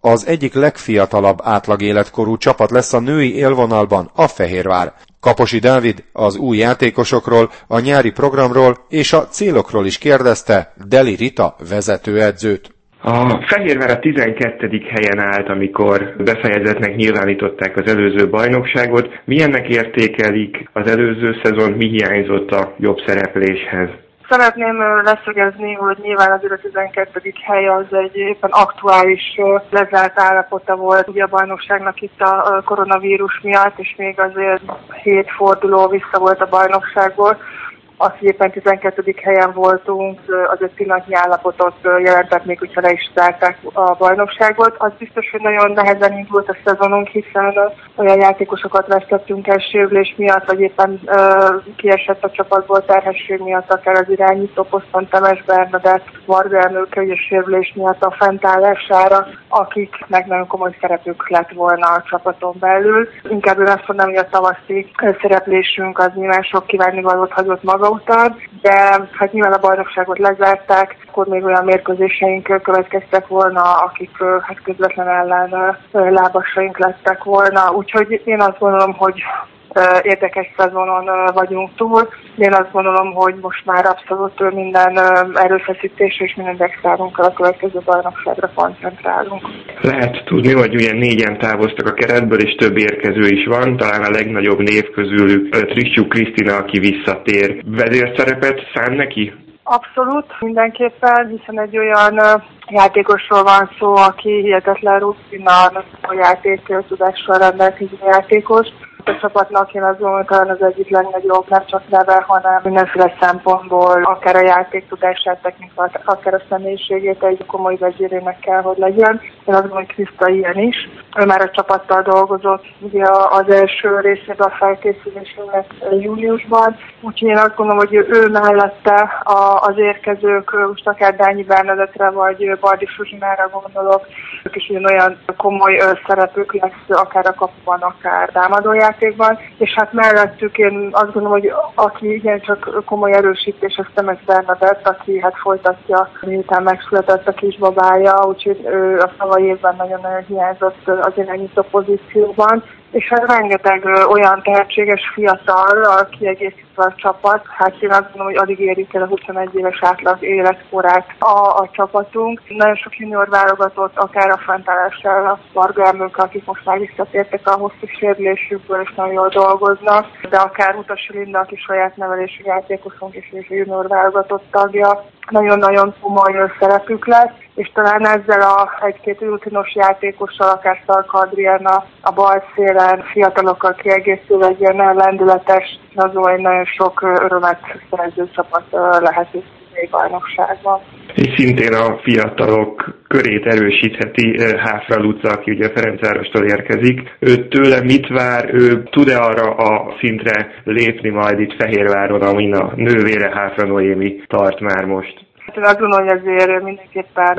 Az egyik legfiatalabb átlagéletkorú csapat lesz a női élvonalban a Fehérvár. Kaposi Dávid az új játékosokról, a nyári programról és a célokról is kérdezte Deli Rita vezetőedzőt. A Fehérvár a 12. helyen állt, amikor befejezetnek nyilvánították az előző bajnokságot. Milyennek értékelik az előző szezon, mi hiányzott a jobb szerepléshez? Szeretném leszögezni, hogy nyilván azért a 12. hely az egy éppen aktuális lezárt állapota volt ugye a bajnokságnak itt a koronavírus miatt, és még azért 7 forduló vissza volt a bajnokságból. Az, hogy éppen 12. helyen voltunk, az egy pillanatnyi állapotot jelentett, még hogyha le is zárták a bajnokságot. Az biztos, hogy nagyon nehezen indult a szezonunk, hiszen olyan játékosokat vesztettünk el sérülés miatt, vagy éppen kiesett a csapatból terhesség miatt, akár az irányító poszton Temes Bernadett, Varga Ernőke, és sérülés miatt a fentállására, akiknek nagyon komoly szerepük lett volna a csapaton belül. Inkább én azt mondom, hogy a tavaszi szereplésünk az nyilván sok kívánnivalót hagyott maga után, de hát nyilván a bajnokságot lezárták, akkor még olyan mérkőzéseink következtek volna, akik hát közvetlen ellen lábasaink lettek volna. Úgyhogy én azt gondolom, hogy érdekes szezonon vagyunk túl. Én azt gondolom, hogy most már abszolút minden erőfeszítésre és minden extrárunkkal a következő bajnokságra koncentrálunk. Lehet tudni, hogy ugye 4-en távoztak a keretből, és több érkező is van. Talán a legnagyobb név közülük Trisztyú Krisztina, aki visszatér. Vezérszerepet szán neki? Abszolút, mindenképpen, hiszen egy olyan játékosról van szó, aki hihetetlen rutinnal a játék tudással rendelkező játékos. A csapatnak én azt gondolom, talán az egyik legnagyobb, nem csak neve, hanem mindenféle szempontból, akár a játéktudását, technikát, akár a személyiségét egy komoly vezérének kell, hogy legyen. Én azt gondolom, hogy Kriszta ilyen is. Ő már a csapattal dolgozott ugye az első részében a felkészülésünknek júliusban. Úgyhogy én azt gondolom, hogy ő mellette az érkezők, most akár Dányi Bernadettre vagy Bardi Zsuzsinára gondolok, ők is olyan komoly szerepük lesz, akár a kapuban, akár támadójátékban. És hát mellettük én azt gondolom, hogy aki igencsak komoly erősítés, az Temes Bernadett, aki hát folytatja, miután megszületett a kisbabája, úgyhogy ő a tavalyi évben nagyon-nagyon hiányzott az irányító pozícióban. És hát rengeteg olyan tehetséges fiatal, kiegészítve a csapat. Hát én azt gondolom, hogy alig érik el a 21 éves átlag életkorát a csapatunk. Nagyon sok junior válogatott, akár a fentállással, a Varga Ernőke, akik most már visszatértek a hosszú sérülésükből, és nagyon jól dolgoznak, de akár Utasi Linda, aki saját nevelésű játékosunk és a junior válogatott tagja. Nagyon-nagyon komoly szerepük lesz, és talán ezzel a egy-két rutinos játékossal, akár Szarka Adriana a bal szélen, fiatalokkal kiegészülve egy ilyen lendületes, azon egy nagyon sok örömet szerző csapat lehet itt bajnokságban. És szintén a fiatalok körét erősítheti Háfra Luca, aki ugye Ferencvárostól érkezik. Tőle mit vár, ő tud-e arra a szintre lépni majd itt Fehérváron, amin a nővére Háfra Noémi tart már most? Én azt gondolom, hogy ezért mindenképpen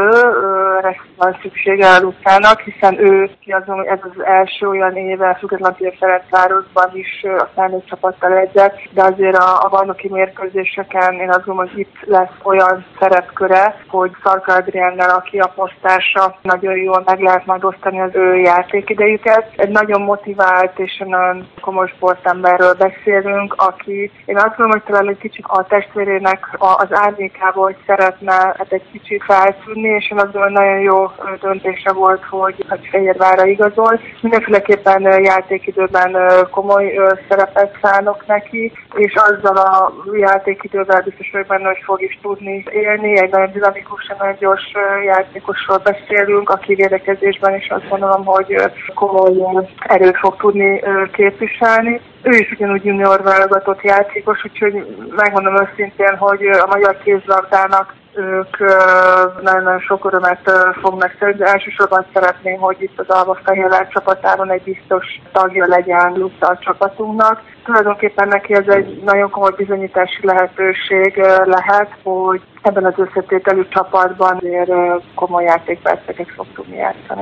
időre van szüksége a Lucának, hiszen ő kiazom, hogy ez az első olyan éve, függetlenül Ferencvárosban is a felnőtt csapattal edzett, de azért a bajnoki mérkőzéseken én azt gondolom, hogy itt lesz olyan szerepköre, hogy Szarka Adriánnal, aki a posztársa, nagyon jól meg lehet majd osztani az ő játékidejüket. Egy nagyon motivált és nagyon komoly sportemberről beszélünk, aki én azt gondolom, hogy talán egy kicsit a testvérének az árnyékából hogy szeretne egy kicsit feltűnni, és én azt gondolom, hogy nagyon jó döntése volt, hogy Fehérvárra igazol. Mindenféleképpen játékidőben komoly szerepet szánok neki, és azzal a játékidővel biztos vagyok benne, hogy fog is tudni élni. Egy nagyon dinamikus, nagyon gyors játékosról beszélünk, aki védekezésben is azt gondolom, hogy komoly erőt fog tudni képviselni. Ő is ugyanúgy junior válogatott játékos, úgyhogy megmondom őszintén, hogy a magyar kézlabdának ők nagyon-nagyon sok örömet fognak szerezni, de elsősorban szeretném, hogy itt az Alba Fehérvár csapatában egy biztos tagja legyen Luca a csapatunknak. Tulajdonképpen neki ez egy nagyon komoly bizonyítási lehetőség lehet, hogy ebben az összetételű csapatban azért komoly játékperceket fog tudni játszani.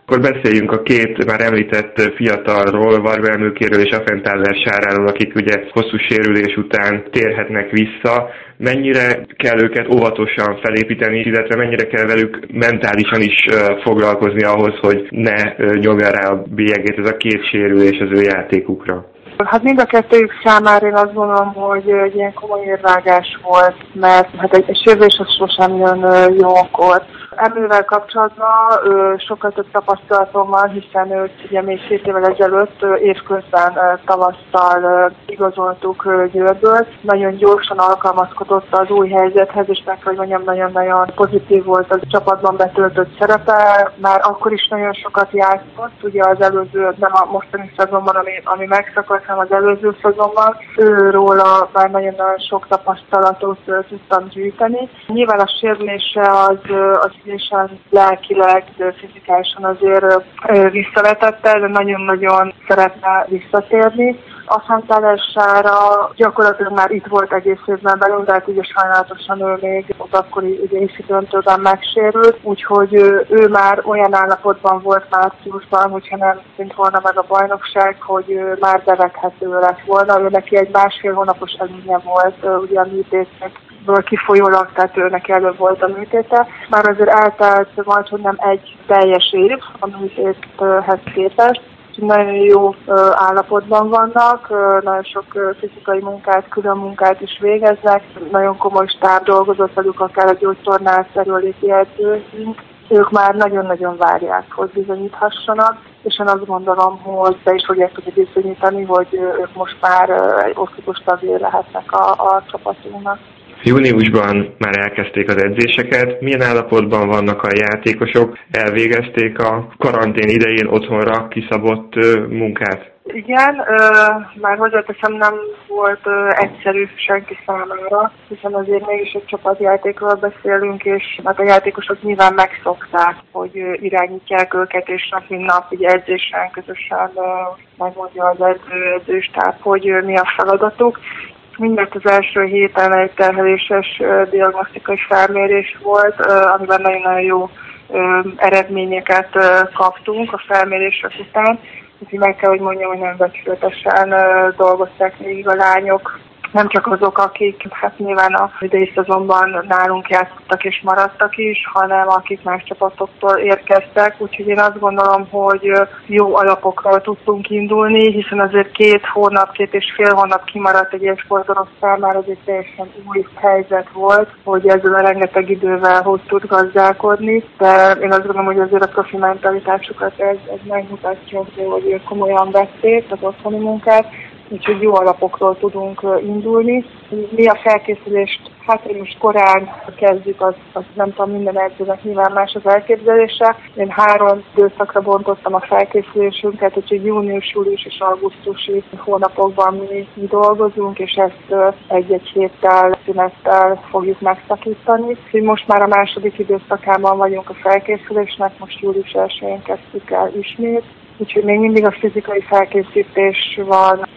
Akkor beszéljünk a két már említett fiatalról, Varga Emőkéről és Affenthaler Sáráról, akik ugye hosszú sérülés után térhetnek vissza. Mennyire kell őket óvatosan felépíteni, illetve mennyire kell velük mentálisan is foglalkozni ahhoz, hogy ne nyomja rá a bélyegét ez a két sérülés az ő játékukra? Hát mind a kettőjük számára én azt gondolom, hogy egy ilyen komoly érvágás volt, mert hát egy sérülés az sosem jön jókor. Emővel kapcsolatban sokkal több tapasztalatom van, hiszen őt ugye még 2 évvel ezelőtt évközben tavasszal igazoltuk Győrből. Nagyon gyorsan alkalmazkodott az új helyzethez, és meg hogy mondjam, nagyon-nagyon pozitív volt a csapatban betöltött szerepe. Már akkor is nagyon sokat játszott, ugye az előző, nem a mostani szezonban, ami megszakadt, hanem az előző szezonban. Őróla már nagyon-nagyon sok tapasztalatot tudtam gyűjteni. Nyilván a sérülése az lelkileg, fizikálisan azért visszavetette, de nagyon-nagyon szeretne visszatérni. Affenthaler Sára gyakorlatilag már itt volt egész évben belül, de hát ugye sajnálatosan ő még ott akkori idési döntőben megsérült, úgyhogy ő már olyan állapotban volt márciusban, hogyha nem szint volna meg a bajnokság, hogy ő már bevethető lett volna. Ő neki egy 1,5 hónapos előnye volt ugye a műtétből kifolyólag, tehát ő neki előbb volt a műtéte. Már azért eltelt majd, hogy nem egy teljes év a műtéthez képest. Nagyon jó állapotban vannak, nagyon sok fizikai munkát, külön munkát is végeznek, nagyon komoly stáb dolgozott velük, akár a gyógytornász erőléti edzőink. Ők már nagyon-nagyon várják, hogy bizonyíthassanak, és én azt gondolom, hogy be is fogják tudni bizonyítani, hogy ők most már egy oszlopos tagjai lehetnek a csapatunknak. Júniusban már elkezdték az edzéseket. Milyen állapotban vannak a játékosok? Elvégezték a karantén idején otthonra kiszabott munkát? Igen, már hozzáteszem, nem volt egyszerű senki számára, hiszen azért mégis egy csapatjátékról beszélünk, és hát a játékosok nyilván megszokták, hogy irányítják őket, és nap mint nap ugye edzésen közösen megmondja az edzőstáb, hogy mi a feladatuk. Mindent az első héten egy terheléses diagnosztikai felmérés volt, amiben nagyon-nagyon jó eredményeket kaptunk a felmérések után. Úgyhogy meg kell, hogy mondjam, hogy nem becsületesen dolgozták végig a lányok. Nem csak azok, akik hát nyilván a idei szezonban nálunk játszottak és maradtak is, hanem akik más csapatoktól érkeztek. Úgyhogy én azt gondolom, hogy jó alapokról tudtunk indulni, hiszen azért 2,5 hónap kimaradt egy ilyen sportoló számára, ez egy teljesen új helyzet volt, hogy ezzel a rengeteg idővel hogy tud gazdálkodni. De én azt gondolom, hogy azért a profi mentalitásukat ez megmutatja, hogy komolyan vették az otthoni munkát. Úgyhogy jó alapokról tudunk indulni. Mi a felkészülést, hát hogy most korán kezdjük, az nem tudom, minden edzőnek nyilván más az elképzelése. Én 3 időszakra bontottam a felkészülésünket, úgyhogy június, július és augusztusi hónapokban mi dolgozunk, és ezt egy-egy héttel, szünettel fogjuk megszakítani. Úgyhogy most már a második időszakában vagyunk a felkészülésnek, most július 1-én kezdtük el ismét. Úgyhogy még mindig a fizikai felkészítés van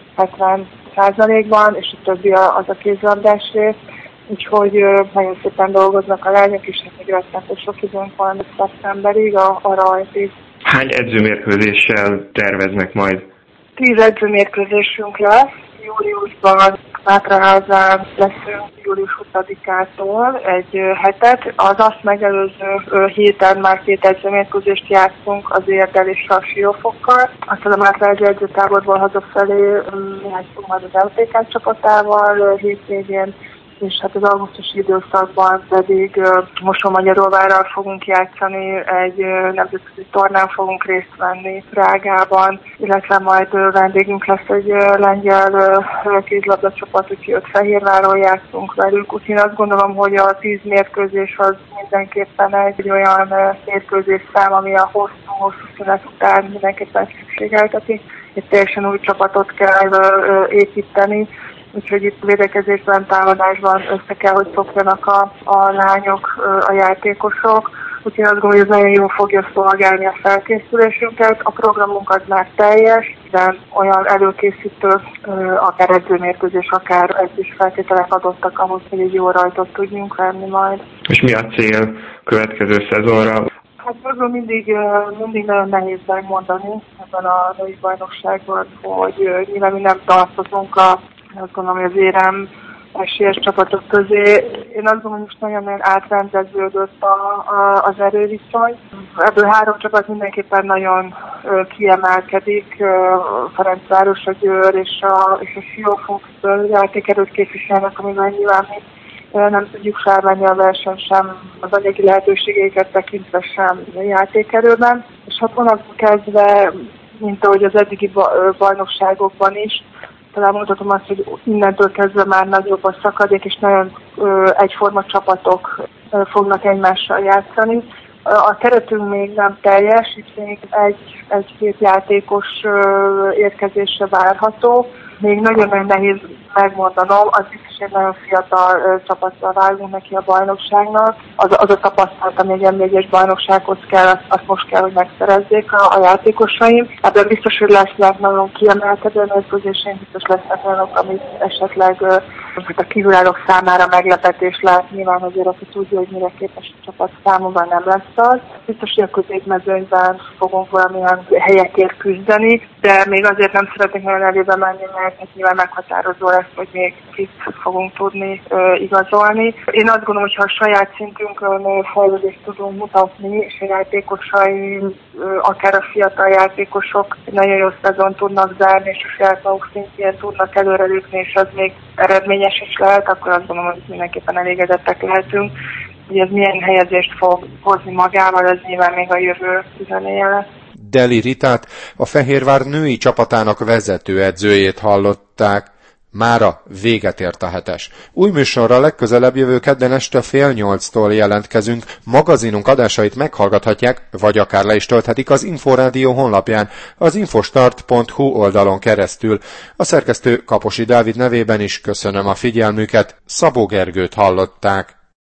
70%-ban, és a többi az a kézilabdás rész. Úgyhogy nagyon szépen dolgoznak a lányok is, és még rettenetes sok időnk van szeptemberig a rajtig. Hány edzőmérkőzéssel terveznek majd? 10 edzőmérkőzésünk lesz. Júliusban Mátraházán leszünk július 20-ától egy hetet. Az azt megelőző héten már 2 edzőmérkőzést játszunk az Érdel és a Siófokkal. Aztán a Mátraházi edzőtáborból hazafelé játszunk majd az LTK csapatával hétvégén, és hát az augusztusi időszakban pedig Mosonmagyaróvárral fogunk játszani, egy nemzetközi tornán fogunk részt venni Prágában, illetve majd vendégünk lesz egy lengyel kézilabda csapat, úgyhogy ott Fehérváron játszunk velük. Úgyhogy én azt gondolom, hogy a 10 mérkőzés az mindenképpen egy olyan mérkőzés szám, ami a hosszú szünet után mindenképpen szükségelteti. Egy teljesen új csapatot kell építeni. Úgyhogy itt védekezésben, támadásban össze kell, hogy szokjanak a lányok, a játékosok. Úgyhogy azt gondolom, hogy ez nagyon jól fogja szolgálni a felkészülésünket. A programunk az már teljes, de olyan előkészítő, akár edzőmérkőzés, akár edzés feltételek adottak ahhoz, hogy egy jó rajtot tudjunk venni majd. És mi a cél következő szezonra? Hát azon mindig nagyon nehéz megmondani ebben a női bajnokságban, hogy nyilván mi nem tartozunk azt gondolom, hogy az érem esélyes csapatok közé. Én azt gondolom, hogy most nagyon átrendeződött az erőviszony. Ebből 3 csapat mindenképpen nagyon kiemelkedik. Ferencváros, a Győr és a Siófok játékerőt képviselnek, amivel nyilván nem tudjuk felvenni a verseny sem, az anyagi lehetőségeiket tekintve sem a játékerőben. És hát onnantól kezdve, mint ahogy az eddigi bajnokságokban is, talán mondhatom azt, hogy innentől kezdve már nagyobb a szakadék, és nagyon egyforma csapatok fognak egymással játszani. A keretünk még nem teljes, itt még egy-két játékos érkezésre várható. Még nagyon nehéz megmondanom, az biztos, hogy nagyon fiatal csapattal vágunk neki a bajnokságnak. Az a tapasztalat, ami egy M4-es bajnoksághoz kell, azt most kell, hogy megszerezzék a játékosaim. Ebben biztos, hogy lesznek nagyon kiemelkedő mérkőzéseink, biztos lesznek olyanok, amit esetleg a kívülállók számára meglepetés lehet. Nyilván azért, aki tudja, hogy mire képes a csapat számomra nem lesz az. Biztos, hogy a középmezőnyben fogunk valamilyen helyekért küzdeni, de még azért nem szeretnék nagyon elébe menni, mert nyilván meghatározó lesz, hogy még kit fogunk tudni igazolni. Én azt gondolom, hogy ha a saját szintünkön fejlődést tudunk mutatni, és a játékosaim, akár a fiatal játékosok nagyon jó szezon tudnak zárni, és a saját maguk szintjén tudnak előrelépni, és az még eredményes is lehet, akkor azt gondolom, hogy mindenképpen elégedettek lehetünk. Hogy ez milyen helyezést fog hozni magával, ez nyilván még a jövő üzenéje lesz. Deli Ritát, a Fehérvár női csapatának vezetőedzőjét hallották. Mára véget ért a hetes. Új műsorra legközelebb jövő kedden este 7:30-tól jelentkezünk. Magazinunk adásait meghallgathatják, vagy akár le is tölthetik az Inforádió honlapján, az infostart.hu oldalon keresztül. A szerkesztő Kaposi Dávid nevében is köszönöm a figyelmüket, Szabó Gergőt hallották.